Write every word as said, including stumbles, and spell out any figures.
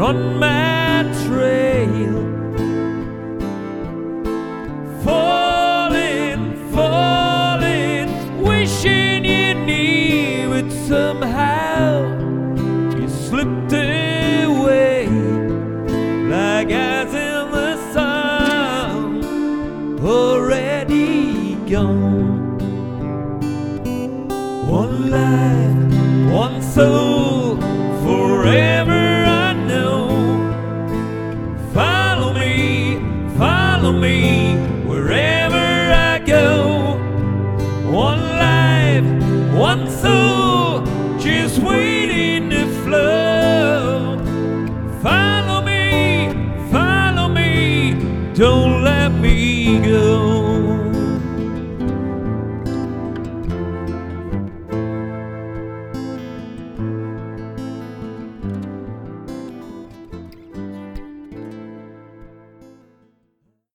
on my trail, falling, falling, wishing you knew it somehow. You slipped away like eyes in the sun, already gone. One life, one soul, forever I know. Follow me, follow me, wherever